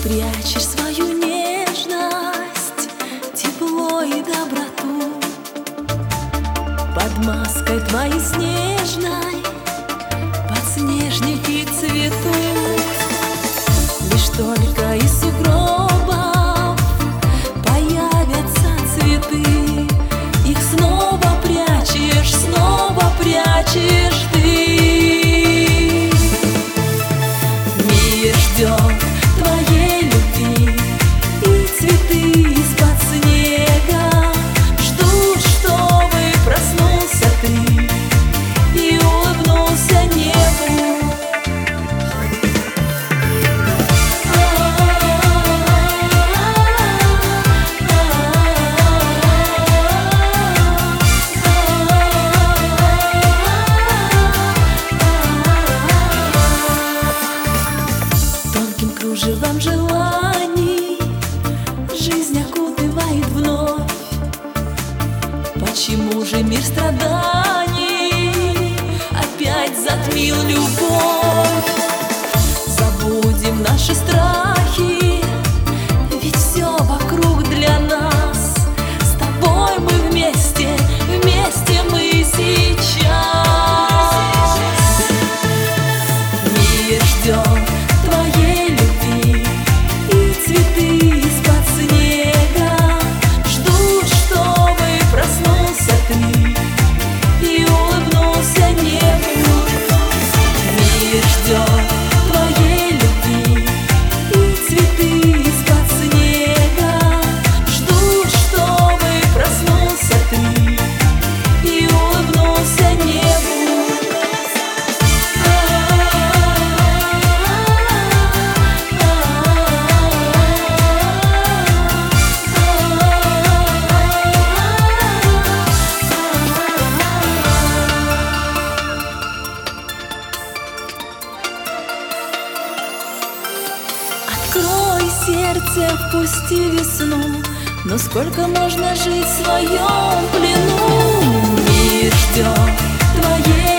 прячешь свою нежность, тепло и доброту под маской твоей снежной, подснежники цветут. Лишь только из сугробов появятся цветы, их снова прячешь ты. Мир ждет твоей любви, и цветы из-под снега ждут, чтобы проснулся ты и улыбнулся небу. Кружевом желаний жизнь окутывает вновь. Почему же мир страданий опять затмил любовь? Забудем наши страхи, ведь все вокруг для нас. С тобой мы вместе мы сейчас. Мир ждет твоей любви, и цветы из-под снега ждут, чтобы проснулся ты и улыбнулся небу. Мир ждет твоей любви, и цветы из-под снега ждут, чтобы проснулся ты и улыбнулся небу. Открой сердце, впусти весну, но сколько можно жить в своем плену? Мир ждет твоей